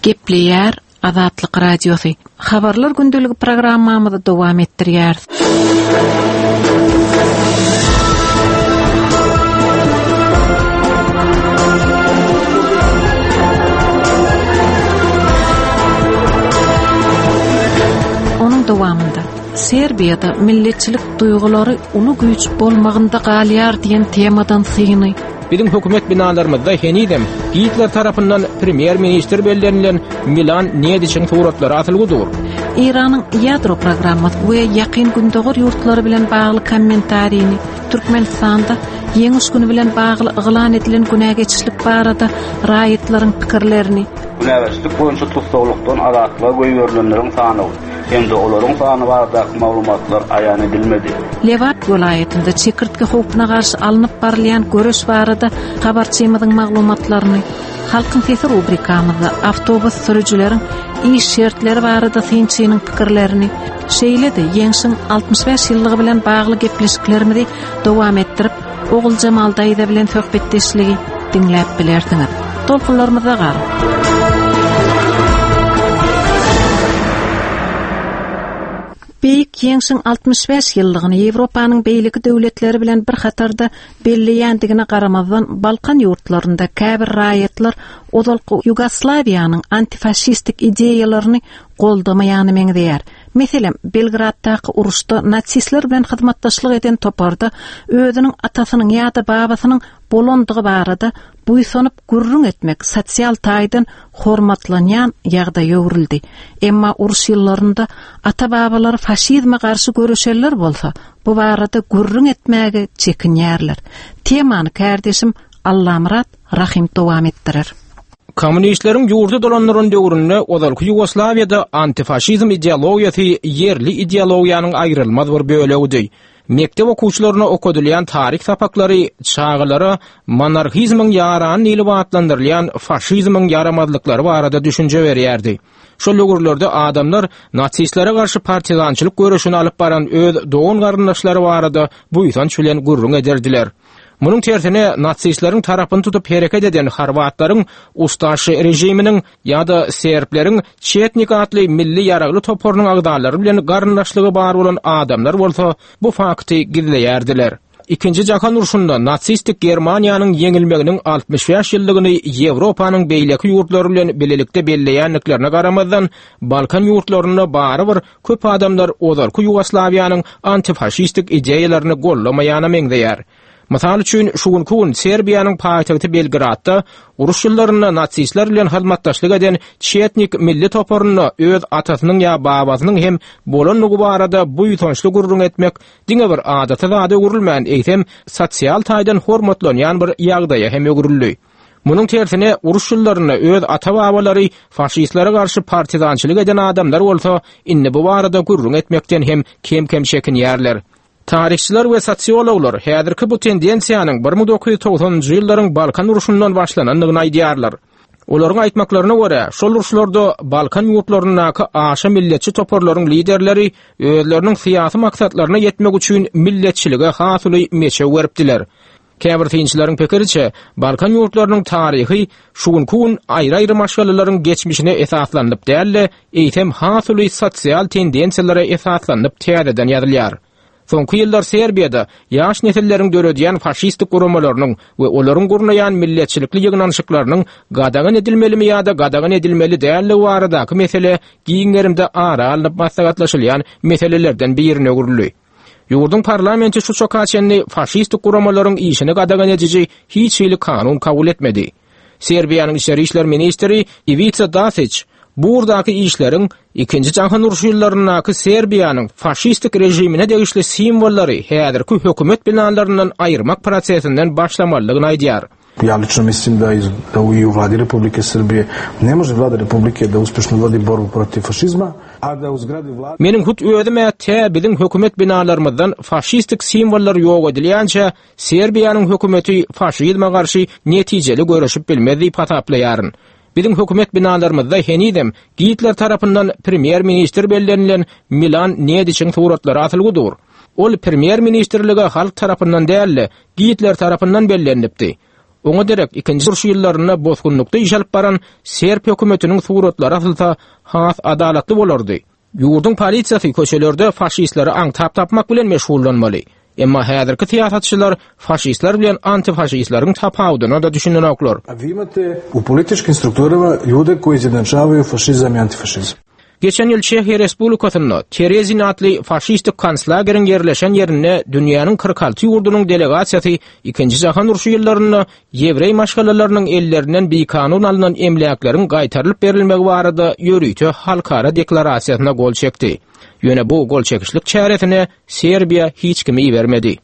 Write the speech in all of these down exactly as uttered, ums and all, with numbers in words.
Gepleyer Azatlyk Radiosu. Habarlar gündüligi programmamyzy dowam etdirýär. Onun dowamında Serbiyada milletçilik duygulary uly güýç bolmagynda galýar diýen temadan syny. Bizim hökümet binalarımızda henidem Hitler tarafından premier minister belirlenilen Milan Nediç'in suratları atılgudur. İran'ın yadro programması we yakın gündogor yurtları bilen bagly kommentarini Türkmenistan'da Ýeňiş güni bilen bagly yglan edilen günägeçlik barada raýatlaryň pikirlerini Günägeçlik boýunça tutsaglykdan azatlyga goýberlenleriň sany hem-de olaryň sany barada maglumatlar aýan edilmedi. Lewat welaýetinde çekirtke howpuna garşy alınıp barlayan görüş barada habarçymyzyň maglumatlaryny Halkyň sesi rubrikamyzda awtobus sürüjüleriň iş şertleri barada synçynyň pikirlerini şeýle-de ýeňşiň altmış beş ýyllygy bilen bagly gepleşiklerimizi dowam etdirip Ogul Jamal Daýda bilen söhbetdeşligi dinläp bilersiňiz. Dolkunlarymyza gary. Beýik ýeňşiň altmış beş ýyllygyny Ýewropanyň beýleki döwletleri bilen bir hatarda belleýändigine garamazdan Balkan ýurtlarynda käbir raýatlar odalky Ýugoslawiýanyň antifaşistik ideýalaryny goldamaýany meňzeýär. Meselem, Belgraddaky uruşda natsistler bilen hyzmatdaşlyk eden toparda özüniň atasynyň ýa-da babasynyň bolandygy barada buýsanyp gürrüň etmek sosial taýdan hormatlanýan ýagda ýöwrildi. Emma uruş ýyllarynda ata-babalary faşizme garşy görüşerler bolsa, bu barada gürrüň etmäge çekinýärler. Temany kärdeşim Allamurat Rahim dowam etdirer. Komünistlerin yurdu dolanlaryň döwründe ozalky Ýugoslawiýada antifaşizm ideologiýasy yerli ideologiýanyň aýrylmaz bir bölegi. Mektep okuwçylaryna okudylýan taryh sapaklary çağılara monarhizmiň yaran ýyly atlandyrylýan faşizmiň yaramazlyklary barada düşünje berýärdi. Şol ýurtlarda adamlar natsistlere garşy partizançylyk görüşini alyp baran öz dogan garyndaşlary barada buýsanç bilen gurrun ederdiler. Munyň tersine natsistleriň tarapyny tutup hereket eden Horwatlaryň ustaşy rejiminiň ýa-da serpleriň Çetnik atly milli ýaragly toporynyň agdalary bilen garyndaşlygy bar bolan adamlar bolsa bu fakty gizleýärdiler. İkinji Jahan uruşunda natsistik Germaniýanyň ýeňilmeginiň altmış beş ýyllygyny Ýewropanyň beýleki ýurtlary bilen bilelikde belleýänliklerine garamazdan Balkan ýurtlaryna bary bir köp adamlar ozalky Ýugoslawiýanyň antifaşistik ideýalaryny gollamaýany meňzeýär. Mysal üçin şugun Serbiýanyň paýtagty Belgradda uruş ýyllarynda natsistler bilen hyzmatdaşlyk eden Çetnik milli toporyny öz atasynyň ýa babasynyň hem bolanlygy barada buýsançly gurrun etmek diňe bir adaty zady görülmän eýsem sosial taýdan hormatlanýan bir ýagdaýa hem öwrüldi. Munyň tersine uruş ýyllarynda öz ata-babalary faşistlere garşy partizançylyk eden adamlar bolsa, inni bu barada gurrun etmekden hem kem-kem çekinýärler. Tarihçiler we sosiologlar häzirki bu tendensiýanyň bir ming dokuz ýüz togsonjy ýyllaryň Balkan uruşundan başlananlygyny aýdýarlar. Olaryň aýtmaklaryna görä, şol uruşlarda Balkan ýurtlarynyňky aşa milletçi toporlaryň liderleri özleriniň syýasy maksatlaryna ýetmek üçin milletçilige has uly meçe beripdiler. Käbir tinçleriň pikiriçe, Balkan ýurtlarynyň taryhy şugun aýry-aýry maşgalalaryň geçmişine esaslanyp dälle, eýtem has uly sosial tendensiýalary esaslanyp täzeden ýazylýar. Soňky ýyllar Serbiýada ýaş nesilleriň döredýän faşistik guramalynyň we olaryň gurnaýan milletçilikli ýygnanşyklarynyň gadagan edilmelimi ýa-da gadagan edilmeli dälligi baradaky mesele giňlerimde ara alyp maslahatlaşylýan meselelerden birine öwrüldi. Ýurdun parlamenti şu çokaçenni faşistik guramalaryň işini gadagan edici hiç ýyly kanun kabul etmedi. Serbiýanyň Içeri işler ministri Ivica Dačić burdaky işleriň ikinji Jahan uruşy ýyllaryndaky Serbiýanyň faşistik rejimine degişli simbollary häzirki hökümet binalaryndan aýyrmak prosesinden başlamalygyny aýdýar. Ja lično mislim da, iz, da i u vladi Republike Srbije ne može vlada Republike da uspešno vodi borbu protiv fašizma, a da u zgradi vlade... Menin hut ödeme te bizim hökümet binalarımızdan faşistik simbollar yok edilýänçe Serbiýanyň hökümeti faşizme garşy netijeli görüşüp bilmedi pataplayarın. Bizim hökümet binalarımızda henidem Hitler tarapyndan premier minister belirlenilen Milan Nediç'in suratlary atylgydyr. Ol premier ministerlige halk tarapyndan däl, Hitler tarapyndan belirlenipdi. Oňa derek ikinji urş ýyllaryna bozgunlukda iş alyp baran Serb hökümetiniň suratlary asylsa has adalatly bolardy. Ýurdun polisiýasy köşelerde faşistleri aňtap tapmak bilen meşgullanmaly. Emma häzirki siýasatçylar faşistler bilen antifaşistlaryň tapawdyna da düşünýärler. A vi imate u političkim strukturama ljude koji izjednačavaju fašizam i antifašizam. Geçen ýyl Çehiýa Respublikasyna Terezin adly faşistik konslageriň yerleşen ýerine dünýäniň kırk alty ýurdunyň delegasiýasy ikinji jahan urşy ýyllaryna Ýewrey maşgalalarynyň ellerinden bikanun alynan emläklerin gaýtarylyp berilmegi barada ýörüýte halkara deklarasiýasyna gol çekdi. Ýöne bu gol çekişlik çäretine Serbiýa hiç kimi bermedi.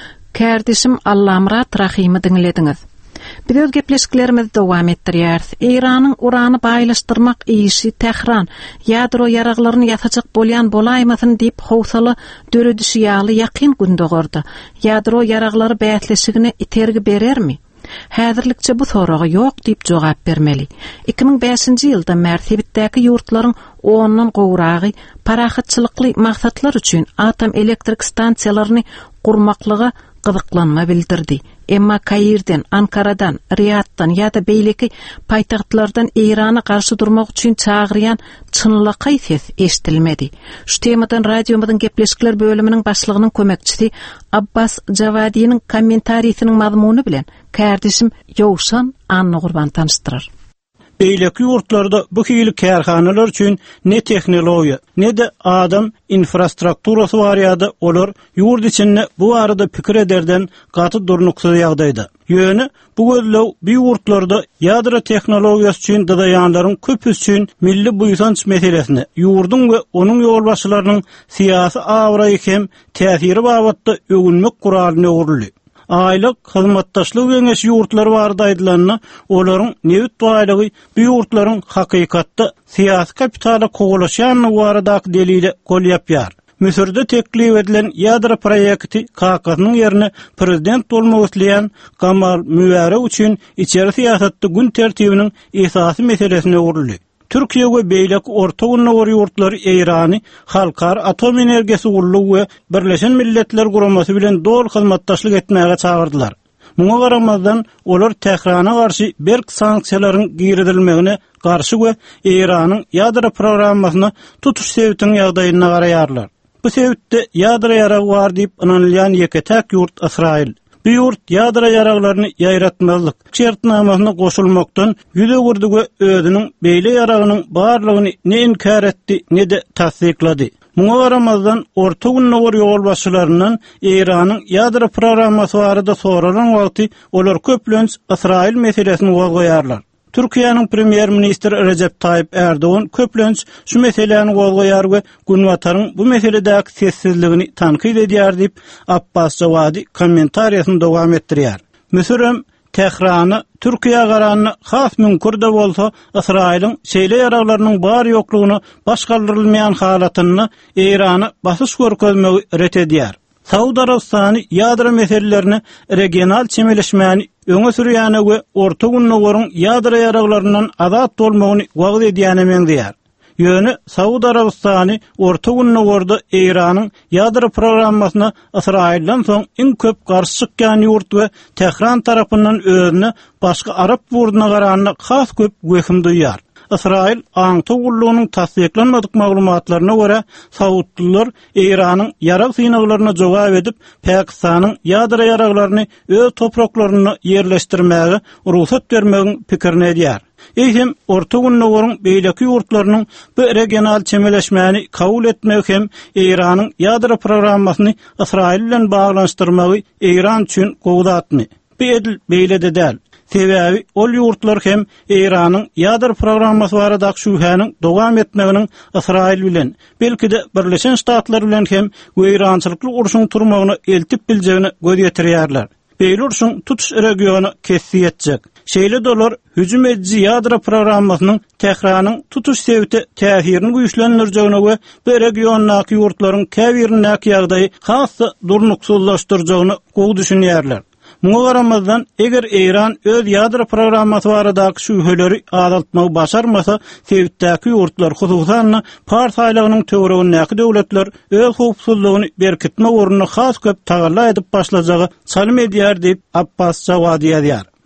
Kardeşim Allamrat Rahimy dinlediňiz. Bir öz gepleşiklerimizi dowam etdirýäris. Iranyň urany baýlaşdyrmak işi Tehran ýadro ýaraglaryny ýasajak bolýan bolaýmasyn diýip howsala döredişi ýaly ýakyn gündogordy. Ýadro ýaraglary bätleşigine itergi berermi? Häzirlikçe bu soraga ýok diýip jogap bermeli. iki ming beşinji ýylda Mersebitdäki ýurtlaryň ondan gowragy parahatçylykly maksatlar üçin atom elektrik stansiýalaryny gurmaklyga gyzyklanma bildirdi. Emma Kairden, Ankaradan, Riyaddan ýa-da beýleki paýtagtlardan Irana garşy durmak üçin çagyrýan çynlaky ses eşdilmedi. Şu temadan radiomyzyň gepleşikler bölüminiň başlygynyň kömekçisi Abbas Javadiýanyň kommentariýasynyň mazmuny bilen kardeşim Ýowşan Anna Gurban tanıştyrar. Beýleki ýurtlarda bu hili kärhanalar üçin ne tehnologiýa, ne de adam infrastrukturasy bar ýa-da olar ýurt içinde bu arada pikir ederden gaty durnuksuz ýagdaýda. Ýöne bu gözlew bu ýurtlarda ýadro tehnologiýasy üçin daýanlaryň köpüsi üçin milli buýsanç meselesine, ýurdun we onuň ýolbaşçylarynyň syýasy awraýy hem täsiri babatda öňünmek guralyny uruldy. Aýlyk hyzmatdaşlyk öňeş ýurtlary barda aýdylanna, olaryň nebit baýlygy bu ýurtlaryň hakykatda syýasy kapitala kogulaşýanyny baradaky delili gol ýapýar. Müsürde teklif edilen ýadro proýekti K K S'nyň ýerine prezident bolmak isleýän Gamal Müwere üçin içeri syýasatda gün tertibiniň esasy meselesine uruldy. Türkiýe we beýleki orta unnawar ýurtlary Irany halkara atom energiýasy gurulugy we Birleşen Milletler Guramasy bilen dol hyzmatdaşlyk etmäge çagyrdylar. Muňa garamazdan olar Tehrana garşy berk sanksiýalaryň giridilmegine garşy we Iranyň ýadro programmasyna tutuş sebäpden ýagdaýyna garaýarlar. Bu sebäpde ýadro ýaragy bar diýip ananylýan ýeketäk ýurt Israil. Bu ýurt ýadro ýaraglaryny ýaýratmazlyk şertnamasyna goşulmakdan ýüze gurdy we özüniň beýle ýaragynyň barlygyny ne inkar etdi, ne de tasdiklady. Muňa garamazdan orta unnawar ýolbaşçylaryndan Iranyň ýadro programmasy barada soralan wagty olar köplenç Israil meselesini goýarlar. Türkiýanyň premier ministri Recep Tayyip Erdoğan köplenç şu meseleni golgoýar we günwataryň bu meseledäki sessizligini tankyd edýär diýip Abbas Javadi kommentariýasyny dowam etdirýär. Müsürem Tehrany Türkiýe garanyny has mümkin de bolsa Israiliň şeýle ýaraglarynyň bar ýoklugyny başgaldyrylmaýan halatyny Irany basyş görkezmegi ret edýär. Saudi Arabistany ýadro meselelerini regional çemeleşmäni öňe sürýäne we orta unnawryň ýadro ýaraglaryndan azat bolmagyny wagt edýäne meňdýär. Ýöne Saudi Arabistany orta unnawarda Iranyň ýadro programmasyna Israilden soň iň köp garşy çykýan ýurt we Tehran tarapyndan özüne başga Arap ýurduna garanyny has köp göhüm duýar. İsrail aňty gullugynyň tasdiklanmadyk maglumatlaryna görä Saudlylar Iranyň ýarag synaglaryna jogap edip Pakistanyň ýadro ýaraglaryny öz topraklaryna ýerleşdirmäge ruhsat bermegiň pikirini edýär. Eýsem orta unnawaryň beýleki ýurtlarynyň bu regional çemeleşmäni kabul etmek hem Iranyň ýadro programmasyny Israil bilen baglanşdyrmagy Iran üçin gowdatmy. Bu edil beýle de däl. Sebäbi ol ýurtlar hem Iranyň ýadro programmasy baradaky şübhäniň dowam etmeginiň Israil bilen, belki de Birleşen Ştatlar bilen hem weýrançylykly urşuň turmagyny eltip biljegini göz ýetirýärler. Beýle urşuň tutuş regiony kessi etjek. Şeýle dolar hüjüm edici ýadro programmasynyň Tehranyň tutuş sebäpde täsirini güýçlendirjegine we bu regiondaky ýurtlaryň käbirindäki ýagdaýy hasy durnuksuzlaşdyrjagyny gowy düşünýärler. Muňa garamazdan eger Iran öz ýadro programmasy baradaky şübheleri azaltmagy başarmasa, sebäpdäki ýurtlar hususan partiýalarynyň töweregindäki döwletler öz howpsuzlygyny berkitme ornuny has köp tagalla edip başlajagy salym edýär diýip Abbas Javadi ýazýar.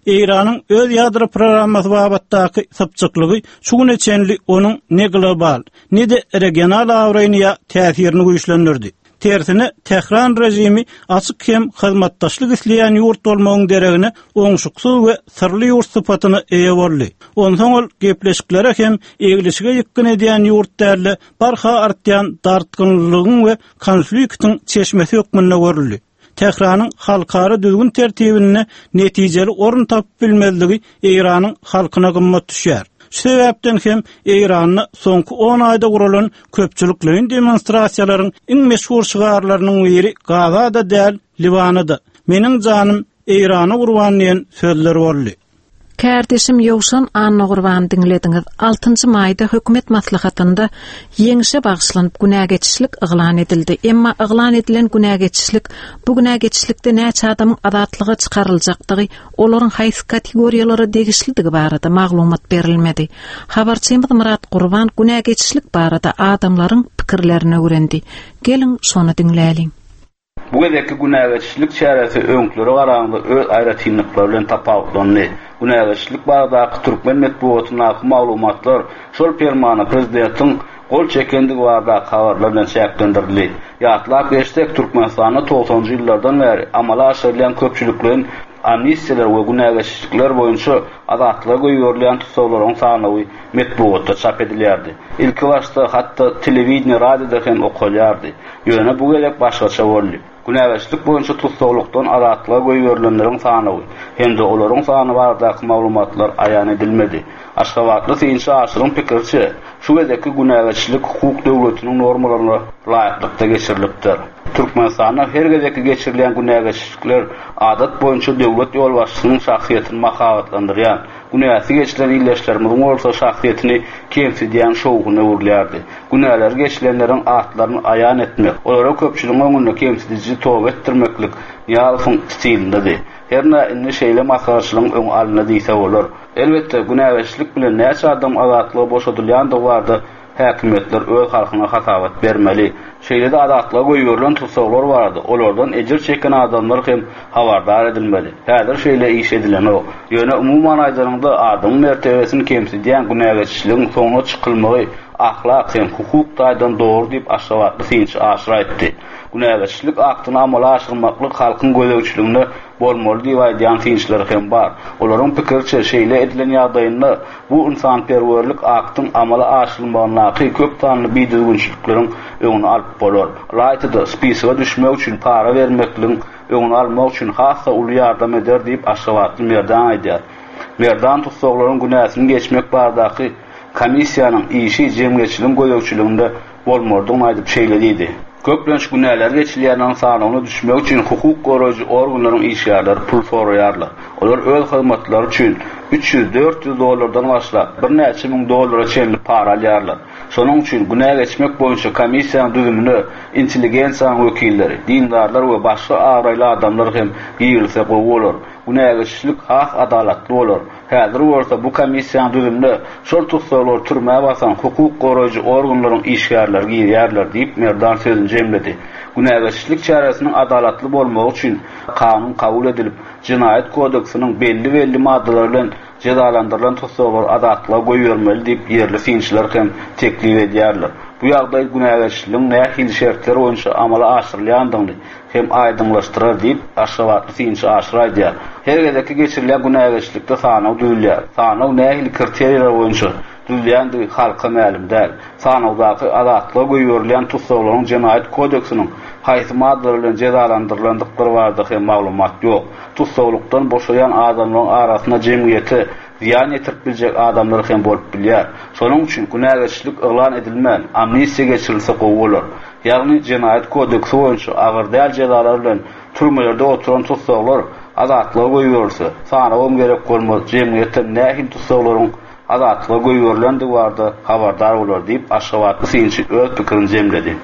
İran'ın öz ýadro programmasy babatdaky sapçyklygy şugun içenli onun ne global, ne de regional awraýnya täsirini güýçlendirdi. Tersine Tehran rejimi açyk hem hyzmatdaşlyk isleýän ýurt bolmagyň deregine oňşuksyz we sirli ýurt sypatyny eýe boldy. Ondan ol gepleşiklere hem egilişige ýykyn edýän ýurtlarla barha artýan dartgynlygyň we konfliktiň çeşmesi ýokmunda görüldi. Tehranyň halkara düzgün tertibine netijeli orun tapyp bilmezligi İran'yň halkyna gymmat düşýär. Şu sebäpden hem İran'da soňky on aýda guralan köpçüliklerin demonstrasiýalaryň iň meşhur şygarlarynyň biri Gazada däl, Libanada. Meniň janym İran'y gurbanlayan sözler boldy. Kardeşim Ýowşan Anna Gurban dinlediňiz. altynjy maýda hökümet maslahatynda ýeňişe bagşlanyp günägeççilik yglan edildi. Emma yglan edilen günägeççilik bu günägeççilikde näçe adamyň adatlygy çykaryljakdygy, olaryň haýsy kategoriýalary degişlidigi barada maglumat berilmedi. Habarçymyz Murat Gurban günägeççilik barada adamlaryň pikirlerini öwrendi. Gelin şonu dinläýin. Bu gedeki günägeççilik çäresi öňkleri garagynda öz aýratynlyklar bilen tapawutlandy. Günägeççilik barada Türkmen medeniýetyna maglumatlar şol permana prezidentiň gol çekendigi barada habarlar bilen şäklendirildi. Ýatlap geçsek Türkmenistanyň togsoňjy ýyllardan beri amala aşyrylan köpçüliklerin amnistiýalar we günägeççilikler boýunça adatlyga goýulan tutsaglaryň sany medeniýetde çap edilýärdi. Ilki başda hatda telewizion, radioda hem okulýardy. Ýöne bu gelek başgaça boldy. Günägeççilik boýunça tutsaglykdan adatlyga goýulanlaryň sany hem-de olaryň sany baradaky maglumatlar aýan edilmedi. Aşgabatly synçy aşyryň pikirçi, şu gedeki günägeççilik hukuk döwletiniň normalaryna laýyklykda geçirilipdir. Türkmenistanda her gedeki geçirilen günägeççilikler adat boýunça döwlet ýolbaşçysynyň şahsiýetini makabatlandyrýan, günäsi geçilen illeşlerimiň bolsa şahsiýetini kemsidýän şowguny urlýardy. Günäler geçilenleriň atlaryny aýan etmek, olara köpçüligiň öňünde kemsidici tob etdirmeklik ýalfyň stilindedir. Herne inni şeýle maslahatçylygyň öň alyna diýse bolar. Elbetde günägeççilik bilen näçe adam adatlygy boşadylýandy bardy. Häkimetler öz halkyna hasabat bermeli. Şeýle-de adatlyga goýulan tutsaglar bardy. Olardan ejir çeken adamlar hem habardar edilmeli. Häzir şeýle iş edilen o. Ýöne umumyň aýdyrynda adam mertebesini kemsidýän günägeççiligiň soňuna çykylmagy ahlak hem hukuk taýdan dogry diýip aşgabatly synçy aşyr etdi. Günägeççilik aktyny amala aşyrmaklyk halkyň gözlegçiligine bolmaly diýip aýdýan synçylar hem bar. Olaryň pikirçe şeýle edilen ýagdaýynda bu insanperwerlik aktyň amala aşyrylmagyny köp tanly biýdügünçilikleriň öňüne alyp bolar. Raýatyda spisiga düşmek üçin para bermekligiň öňüne almak üçin hassa uly ýardam eder diýip aşgabatly merdan aýdýar. Merdan tutsaglaryň günäsini geçmek baradaky komissiýanyň işi jemgyýetçiligiň gözlegçiliginde bolmadygyny aýdyp şeýlediydi. Köplenç günäler geçilýäniň sanyny düşmek üçin hukuk goraýjy organlaryň işgärleri pul soraýarlar. Olar öz hyzmatlary üçin üç yüz dört yüz dollardan başlap bir näçe miň dollara çenli para alýarlar. Şonuň üçin günä geçmek boýunça komissiýanyň düzümini intelligensiýanyň wekilleri, dindarlar we başga aýryly adamlar hem giýilse bolar. Günägeççilik hak adalatly bolar. Häzir bolsa bu komissiýanyň düzümini şol tutsaglar türmäge basan hukuk goraýjy organlaryň işgärleri giýýärler diýip merdan sözüni jemledi. Günägeççilik çäresiniň adalatly bolmagy üçin kanun kabul edilip, Jinaýat kodeksiniň belli belli maddeleri bilen cezalandyrylan tutsaglar adatlyga goýulmaly diýip ýerli synçylar hem teklip edýärler. Bu ýagdaý günägeççiligiň nähil şertleri boýunça amala aşyrylýandygyny hem aýdynlaşdyrar diýip aşgabatly synçy aşyr aýdýar. Her gedeki geçirilen günägeççilikde sanaw düýülýär. Sanaw nähil kriteriýalar boýunça düýülýändir, halka ma'lum däl. Sanawdaky adatlyga goýulan tutsaglaryň Jinaýat kodeksiniň haýsy maddeleri bilen cezalandyryldyklary barada hem maglumat ýok. Tutsaglykdan boşaýan adamlaryň arasyna jemgyýeti ziyan etip biljek adamlar hem bolup bilýär. Şonuň üçin günägeççilik yglan edilmän, amnistiýa geçirilse gowy Ýagny Jinaýat kodeksi boýunça agyr däl jezalar bilen türmelerde oturan tutsaglar adatlyga goýulsa, sanawam gerek bolmaz. Jemgyýetde nähil tutsaglaryň adatlyga goýulandy barda habardar bolar diýip aşgabatly synçy öz pikirini jemledi.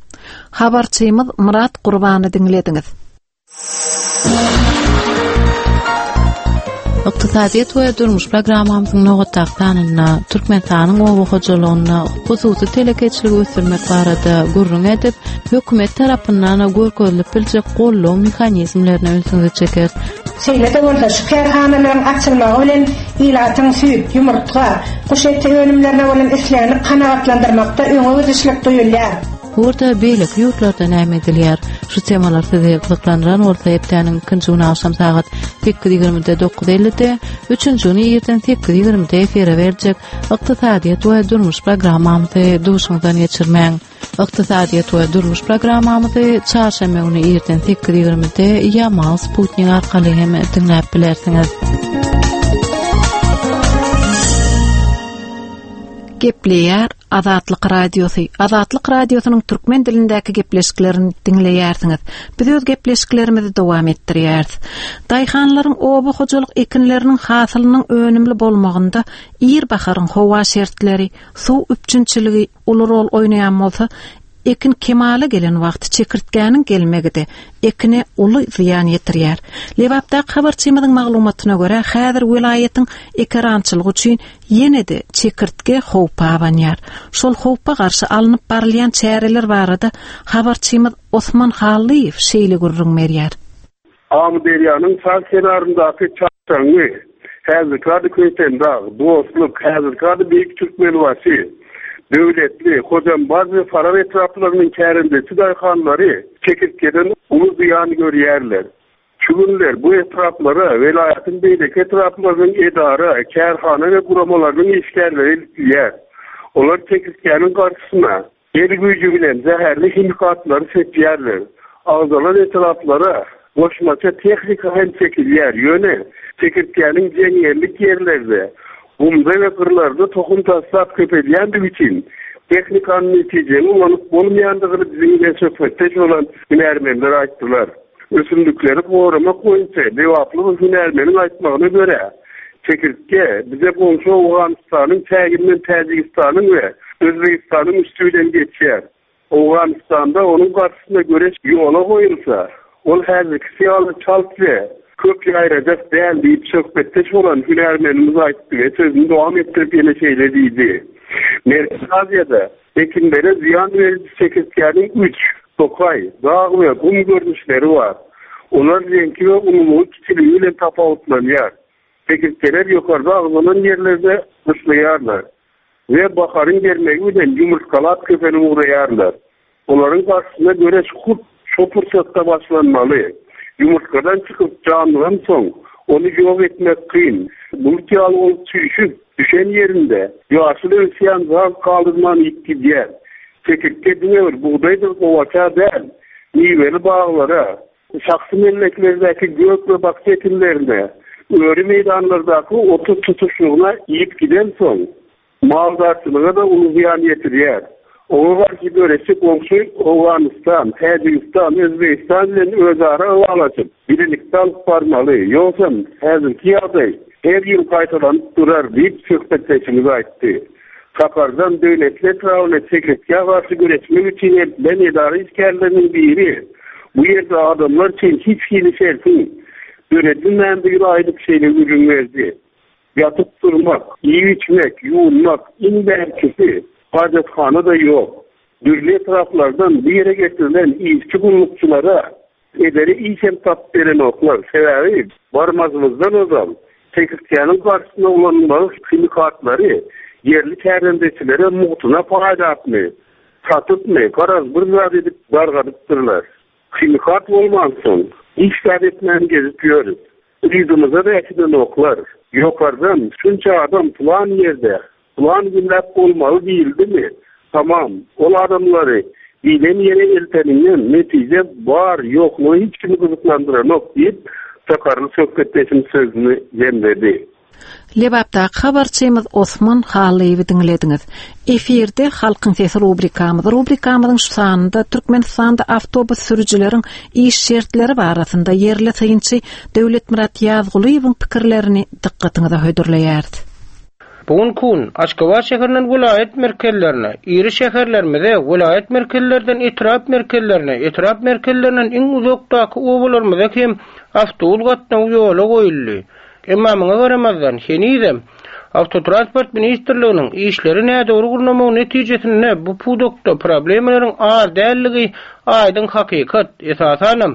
Habarçymyz Murat Gurbany dinlediňiz. Iqtisadiýet we durmuş programmamyzyň nogatdakdanyna Türkmenistanyň owa hojalygyna hususy telekeçiligi ösürmek barada gurrun edip, hökümet tarapyndan görkezlip biljek gollaw mehanizmlerini öňüne çeker. Seylede bolsa şu kerhanalaryň açylmagy bilen ilatyň süýt, ýumurtga, guş eti önümlerine bolan islerini kanagatlandyrmakda öňe özüşlik duýulýar. Orada beýlik ýurtlarda näme edilýär? Şu temalar täzeýiklanýan orta epdäniň ikinji güni akşam saat sekiz ýigrimide dokuz ellide, üçünji güni ýerden sekiz ýigrimide efire berjek Ykdysadyýat we durmuş programmamyzy duşuňdan geçirmäň. Ykdysadyýat we durmuş programmamyzy çarşamba güni ýerden sekiz ýigrimide Yamal Sputnik arkaly hem dinläp bilersiňiz. Gepleýär Azatlyk radiosu. Azatlyk radiosynyň türkmen dilindäki gepleşiklerini dinleýärsiňiz. Biz öz gepleşiklerimizi dowam etdirýäris. Daýhanlaryň oba hojalyk ekinleriniň hasylynyň önümli bolmagynda ýer baharyň howa şertleri, suw üpçünçiligi uly rol oýnaýan bolsa, ekin kemale gelen wagty çekirtgäniň gelmegide ekine uly ziýan ýetirýär. Lewapda habarçymyň maglumatyna görä, häzir welaýatyň ekerançylygy üçin ýene-de çekirtge howpa banýar. Şol howpa garşy alınıp barylýan çäreler barada habarçymyz Osman Halyýew şeýle gurrun berýär. Amderiýanyň sağ kenaryndaky çaçaňy häzirki köýtende dostluk, häzirki beýik türkmen wasy döwletli, hojambaz we farar etraplarynyň kärindesi daýhanlary çekirtkeden uly ziýan görýärler. Şugunlar bu etraplara welaýatyň beýlik etraplarynyň edara, kärhana we guramalarynyň işgärleri ýer. Olar çekirtkeniň garşysyna el güýji bilen zäherli himikatlary sepýärler. Agzalar etraplara goşmaça tehnika hem çekilýär. Ýöne çekirtkeniň jeňerlik ýerlerde Umda ve kırlarda tohum tasap köpelýändig için teknikanyň netijesi olup bolmaýandygyny bizimle söhbetde bolan hünärmenler aýtdylar. Ösümlikleri goramak boýunça dewaply hünärmeniň aýtmagyna görä, çekirtke bize bolşa Awganystanyň tägirinden Täjikistanyň we Özbegistanyň üstünden geçýär. Awganystanda onuň garşysyna göreş ýola goýulsa, ol häzirki siýaly çaltdy. Köp ýaýrajak däl diýip söhbetde bolan hünärmenimiz aýtdy we sözüni dowam etdirip ýene şeýle diýdi. Merkez Aziýada ekinlere ziýan berýän çekirtkeniň üç, tokay, dağ we gum görnüşleri bar. Olar reňki we umumy kiçiligi bilen tapawutlanýar. Çekirtkeler ýokarda agzanan ýerlerde gyslanýarlar we baharyň gelmegi bilen ýumurtkalap köpeni ugraýarlar. Olaryň garşysyna göre şu fursatda başlanmaly. Yumurtkadan çıkıp canlıdan soň onu ýok etmek kyn. Bu ýaly ol çüşüp düşen ýerinde ýaşyl ösýän zat kaldyrman ýetdiýär. Çekirtke diňer buğdaýdyr gowaça däl. Niweli baglara, şahsy memleketlerdäki gök we bakça ekinlerine, öri meýdanlardaky otup tutuşlugyna ýip giden soň maldarçylyga da uly ziýan ýetirýär. Oňa ki göresi komşu Awganystan, Täjikistan, Özbegistan bilen özara alaçyp birlikde alyp barmaly. Ýoksa häzirki ýagdaý her ýyl gaýtalanıp durar diýip söhbetdeşimiz aýtdy. Sakardan döwletler tarapyndan çekirtke garşy güreşmek üçin edilen edara işgärleriniň biri. Bu ýerde adamlar üçin hiç hili şertin döwletin näme aýdyp şeýle ürün berdi. Yatıp durmak, ýyp içmek, ýuwunmak, inberkisi Hacethana da yok. Dürli taraflardan bir yere getirilen işçi gullukçulara ederi işem tap veren oklar. Sebebi varmazımızdan ozal. Çekirtkenin karşısına ulanmalı kimikatları yerli kärendecilere muhtuna fayda atmıyor. Satıtmıyor. Karaz bir zat edip dargadıptırlar. Kimikat olmansın. İşler etmen gezipiyoruz. Rizimize de ekiden oklar. Yokardan şunca adam plan yerde Ulan günlap olmalı değildi mi? Tamam, ol adamları bilen yere elteninin netice var, yokluğu hiç kimi kızıklandıran yok deyip sakarlı söhbetleşim sözünü zemledi. Lebapda habarçymyz Osman Halyýewi dinlediňiz. Efirde Halkyň Sesi rubrikamyz. Rubrikamyzyň şu sanynda Türkmenistanda awtobus sürüjileriň iş şertleri barasynda yerli saýynçy Döwlet Murat Ýazgulyowyň pikirlerini dikkatiňize höýdürleýärdi. Bugun kun Aşgabat şäheriniň vilayet merkezlerine, iri şäherlerimize, vilayet merkezlerden etrap merkezlerine, etrap merkezlerinden iň uzakdaky owalarymyza hem awtobus gatnagy ýola goýuldy. Emma muňa garamazdan henizem Awtotransport ministrliginiň işleri näde urgurlamagy netijesinde bu pudokda problemleriň az dälligi aýdyň hakykat. Esasanam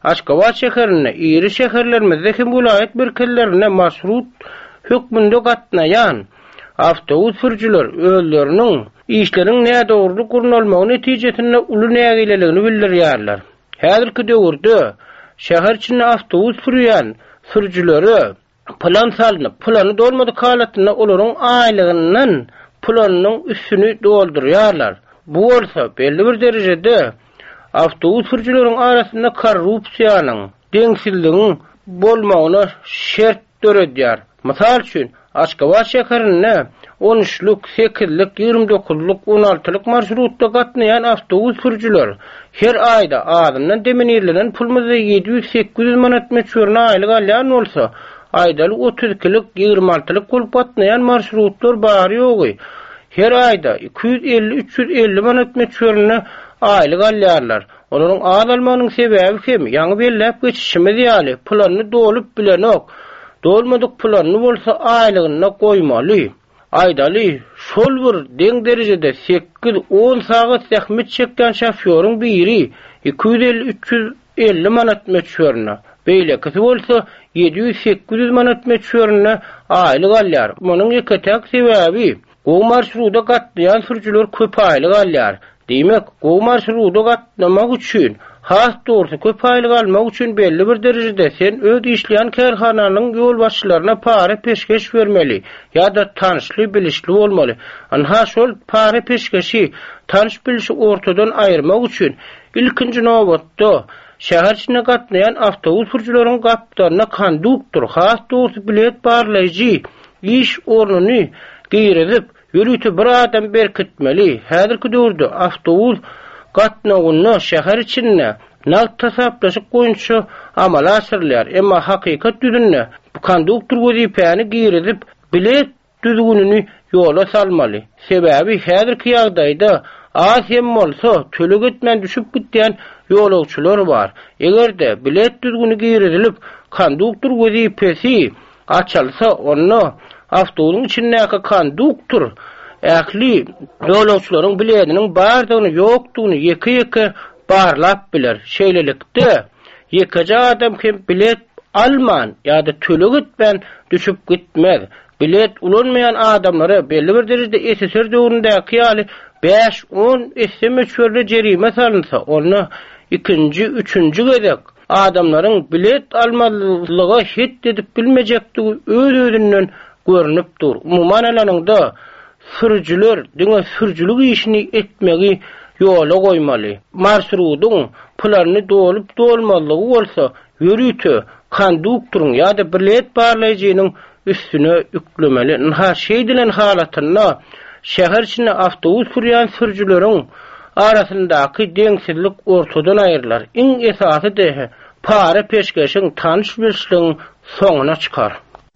Aşgabat şäherine, iri şäherlerimizdeki vilayet merkezlerine maşrut hökmünde gatnayan awtobus sürücüler özleriniň işleriň näde dogry gurnalmagy netijesinde uly nägileligini bildirýärler. Häzirki döwürde şäher içinde awtobus sürýän sürücüleri plan salynyp, plany dolmady halatynda olaryň aýlygyndan planynyň üstüni doldurýarlar. Bu bolsa belli bir derejede awtobus sürücüleriň arasynda korrupsiýanyň, deňsizligiň bolmagyna şert döredýär. Mysal üçin, Aşgabat şäherinde on üçlük, sekizlik, ýygrimi dokuzluk, on altylyk marşrutda gatnayan awtobus sürüjüler her aýda adamdan demenirlenen pulmyzy ýedi ýüz sekkiz ýüz manat meçhurna aýlyk alýan bolsa, aýdaly otuz ikilik, ýygrimi altylyk bolup gatnayan marşrutlar bar ýogy. Her aýda iki ýüz elli üç ýüz elli manat meçhurna aýlyk alýarlar. Olaryň az almagynyň sebäbi hem ýaňy belläp geçişimiz ýaly planyny dolup bilenok. Dolmadyk planyny bolsa aýlygyna goýmaly. Aýdaly şol bir deň derejede sekiz on sagat zähmet çekýän şoföryň biri iki ýüz elli üç ýüz elli manat meçhurna, beýleki bolsa ýedi ýüz sekkiz ýüz manat meçhurna aýlyk alýar. Munyň ýeketek sebäbi o marşruda gatnayan sürüjüler köp aýlyk alýar. Demek, o marşruda gatnamak üçin has doğrusu köp aýlyk almak üçin belli bir derejede sen öz işleýän kärhananyň ýol başçylaryna para peşkeş bermeli ýa-da tanışly bilişli bolmaly. Anha şol para peşkeşi tanış bilişi ortadan aýyrmak üçin ilkinji nowbatda şäher içinde gatnayan awtobus sürüjüleriň gapdaryna konduktor, has doğrusu bilet barlaýjy iş ornuny giýerip ýürüýte bir adam berkitmeli. Häzirki döwürde awtobus gatnagyny şäher içinde nagt tasaplaşyk goýunça amal asyrlar. Emma hakykat düzünde bu konduktor wezipäni giýerip bilet düzgünini ýola salmaly. Sebäbi häzirki ýagdaýda az hem bolsa töle gitmän düşüp gitýän ýolagçylar bar. Egerde bilet düzgünü giýerilip konduktor wezipäsi açalsa onu awtobusyň içindäki konduktor ähli ýolagçylaryň biletiniň bardygyny ýokdugyny ýeke-ýeke barlap biler. Şeýlelikde ýekeci adam hem bilet alman ýa-da töle gitmän düşüp gitmez. Bilet ulanmayan adamlara belli bir derejede esesir döwründäki ýaly beş on eseme çörle jerime salynsa, onu ikinji, üçünji gezek adamlaryň bilet almalygyga hit edip bilmejekdigi öz-özünden görünüp dur. Umuman alanyňda sürüjüler diňe sürüjülük işini etmegi ýola goýmaly. Marşrutyň planyny dolup dolmalygy bolsa, ýürüýte konduktoryň ýa-da bilet barlaýjynyň üstüne üklemeli. Ha şeýdilen halatynda şäher içinde awtobus sürýän sürüjüleriň arasyndaky deňsizlik ortadan aýrylar. Iň esasy dehe para peşkeşiň tanış bilişligiň soňuna çykar.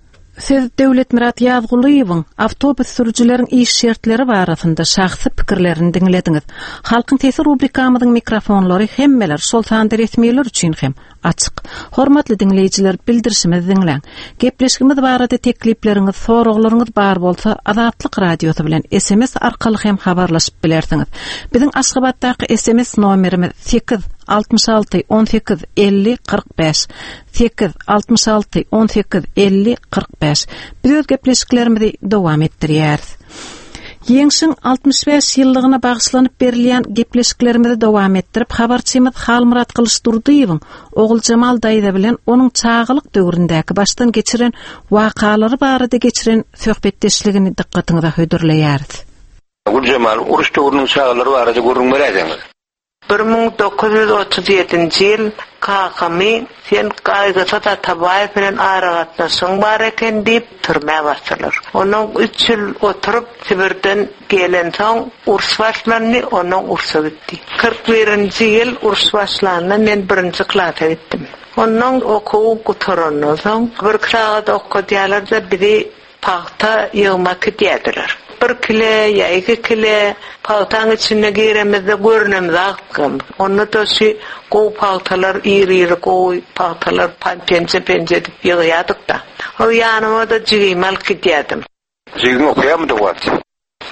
Siz Döwlet Mirat Ýazgulyýewiň awtobus sürüjüleriň iş şertleri barasynda şahsy pikirlerini diňlediňiz. Halkyň tesir rubrikamyzyň mikrofonlary hemmeler şol sanda resmiýetler üçin hem açyk. Hormatly dinleýijiler, bildirişimizi diňläň. Gepleşigimiz barada teklipleriňiz, soraglaryňyz bar bolsa, Azatlyk radiosu bilen S M S arkaly hem habarlaşyp bilersiňiz. Biziň Aşgabatdaky S M S nomerimiz sekiz altmış altı on sekiz elli kırk beş sekiz altmış altı on sekiz elli kırk beş. Biz öz gepleşiklerimizi dowam etdirýäris. Ýeňşiň altmış beş ýyllygyna bagyşlanyp berilýän gepleşiklerimizi dowam etdirip, habarçymyz Halmurat Kılıçdurdyýewiň ogul Jamal daýda bilen onuň çağlyk döwründäki başdan geçiren wakalary barada geçiren söhbetdeşligini dikkatiňize höýdürleýäris. Ogul Jamal uruş döwrüniň çağlary barada görünmerädiňiz. bir ming dokuz yüz otuz ýedinji ýyl kakamy sen gaýgasa da Tabaýew bilen aragatnaşyň bar eken diýip türme basdylar. Onuň üç ýyl oturup Sibirden gelen soň urs başlandy, onuň ursy bitdi. kırk birinji ýyl urs başlandy, men birinji klasa gitdim. Onuň okuw gutaranyň soň bir sagat okudýarlar da biri paxta ýygmak edýärler. Bir kile ya iki kile paltağın içine giremezde görünemiz akım. Onu da şu koğ paltalar iri iri koğ paltalar pence pence edip yığıyadık da. O yanıma da cigim al gidiyadım. Cigim okuyamadı vardı.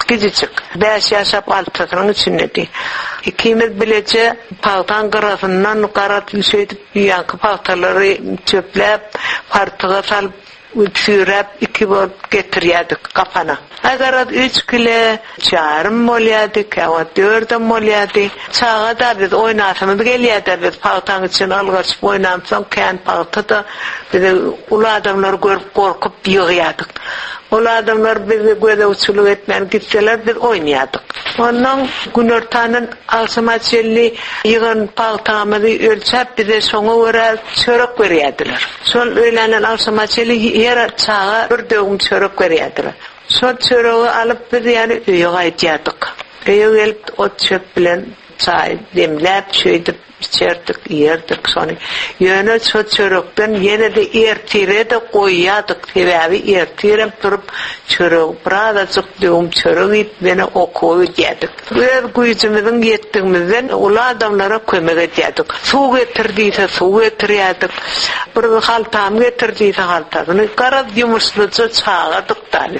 gidecek. beş yaşap altıtının içindeki. İkimiz bilece pağtan qarasından qarat şeydip yankı pağtaları çöplep, partığa salıp sürep iki bol getiriyorduk kafana. Agar üç kilo çarım bolyadık, ya dördüm bolyadı. Çağa da biz oynasımız geliyordu. Biz pağtan için alğaç oynamsam kendi pağtada bize ulu adamlar görüp korkup yığıyorduk. Ulu adamlar bizi göze uçuluk etmeyen gitseler biz oynayorduk. Ondan gün ortanın alsamaçelli yığın pağtamızı ölçep bize sonu veren çörek veriyordular. Son öğlenen alsamaçelli yer çağa bir dögüm çörek veriyordular. Son çöreği alıp biz yani öye gaytıyorduk. Öye gelip o çöp bilen çay demlep şöydip içerdik, yerdik sonra. Yöne so çörekten yine de ertire de koyuyorduk. Sebebi ertirem durup çöreği birazcık dögüm çöreği beni o koyuyorduk. Biz gücümüzün yettiğimizden ulu adamlara kömek ediyorduk. Su getirdiyse su getiriyorduk. Bir haltam getirdiyse haltasını karat yumuşluca çağırdık tane.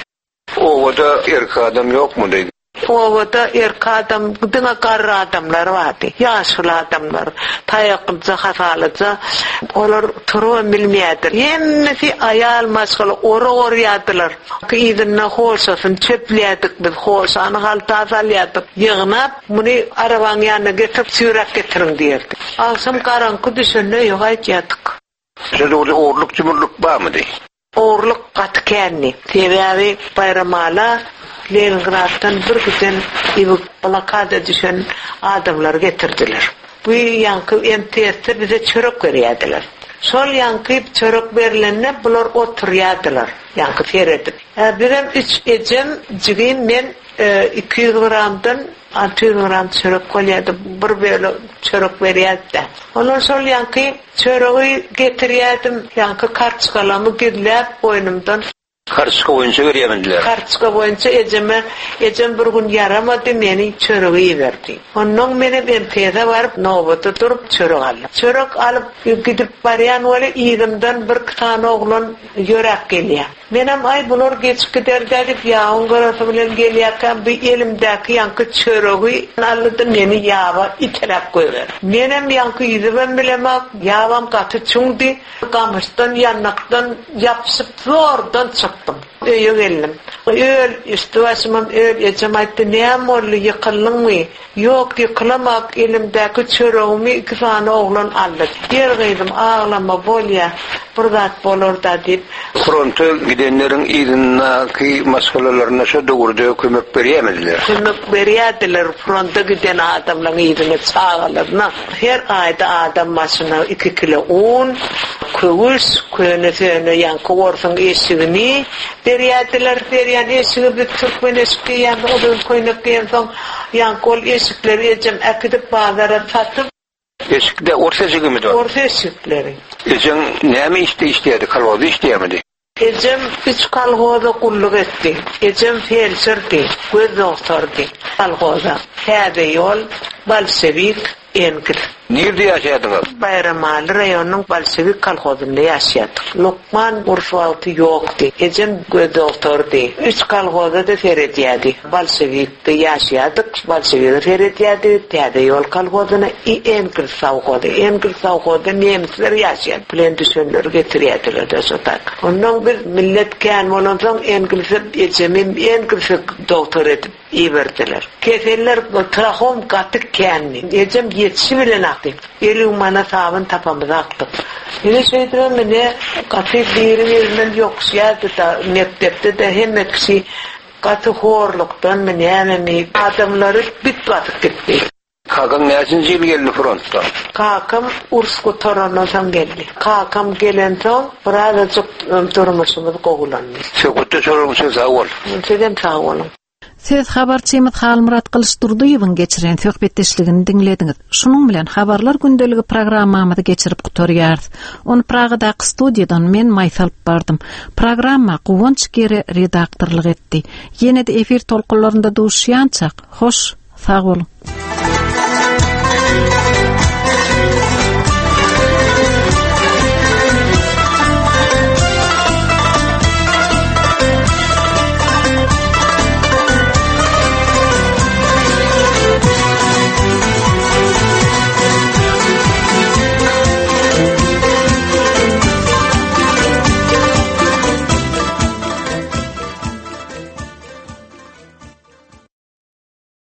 Ovada erkek adam yok mu dedi? Ovada erkek adam, bugüne karı adamlar vardı. Yaşlı adamlar, tayaklıca, hasalıca. Onlar turu bilmeyedir. Yemesi ayal maskalı, oru oruyadılar. İdinne hoşasın, çöpleyedik biz, hoşanı haltaz alyadık. Yığınap, bunu arabanın yanına getirip sürek getirin derdi. Alsam karanlık düşünle yok aytyadık. Siz orada uğurluk cumurluk var mı değil? Uğurluk katı kendi. Sebebi bayramala, Leningrad'dan bir güzel ibik plakada düşen adamlar getirdiler. Bu yankı M T S'te bize çörek veriyordular. Sol yankı çörek verilenine bunlar oturuyordular. Yankı seyredip. Benim üç ecem cigim ben iki yüz gramdan altı yüz gram çörek koyuyordu. Bir böyle çörek veriyordu. Ondan sol yankı çöreği getiriyordum. Yankı kartçıkalamı girleyip boynumdan. Kartçıka boyunca veriyemediler. Kartçıka boyunca eceme, ecem bir gün yaramadı, beni çöreği verdi. Ondan benim M T S'e varıp nöbete durup çörek aldım. Çörek alıp gidip barayan öyle idimden bir tane oğlan yörek geliyor. Benim ay bunlar geç gider dedip yağın karası bilen geliyorken bir elimdeki yankı çöreği aldı beni yağa itelep koyuver. Benim yankı idimden bilemek yağım katı çünkü kamıştan yanaktan yapsıp zordan çıktım. Öyle geldim. Öyle üstüvasımam öyle ecemaette ne amorlu yıkıldın mı? Yok yıkılamak elimdeki çöreğimi iki tane oğlan aldı. Yergeydim ağlama bol ya. Buradat bolur da deyip. Fronta gidenlerin idinaki maskalalarına şu doğurda kömek veriyemediler. Kömek veriyediler fronta giden adamların idini çağalarına. Her ayda adam başına iki kilo un, kıvız, köyüne söyüne yankı orsun eşiğini veriyediler. Veriyen eşiği bir Türkmen eşiği yandı. O da köyüne kıyımsan yankı ol eşikleri ecem ekidip bağlara satıp. Eşikde orta eşiği miydi o? Orta eşikleri. Ecem ne mi işte isteyedi? Kalvadı isteyemedi. Ecem üç kalhoza kulluk etti. Ecem felçirdi, göz doktordi. Kalhoza. Hede yol, Balsevik, Enkil. Nerede yaşayadınız? Bayramali rayonunun Balsevik kalhozunda yaşayadık. Lokman urfaltı yoktu. Ecem göz doktordu. Üç kalhoza da seyrediydi. Balsevik'te yaşayadık. Balsevik'te seyrediydi. Hede yol kalhozuna Enkil savhoda. Enkil savhoda Nemsler yaşayadı. Bilen düşünler getiriyediler de sotak. Ondan bir millet kendi olunsan Enkil'se Ecem'in Enkil'se doktor edip iyi verdiler. Keseller trahom katık kendi. Ecem yetişi bilen aktif. Eli umana sağın tapamıza aktık. Yine şeydir ne katı bir yerinden yoksuyardı da mektepte de hem eksi katı horluktan mı ne mi adamları bit batık gitti. Kakam ne için zil geldi frontta? Kakam Ursku Toronto'dan geldi. Kakam gelen son birazcık durmuşumuz koğulanmış. Sökütte sorumsuz sağ ol. Sizden sağ olun. Siz habarçymyz Halmurat Kılıçdurduýewiň geçiren söhbetdeşligini dinlediňiz. Şunun bilen habarlar gündeligi programmamyzy geçirip gutarýarys. Onu Pragadaky studiýadan men maýsalyp bardym. Programma Guwunç Gere redaktorlyk etdi. Ýene-de efir tolkunlarynda duşýançak. Hoş, sag bolun.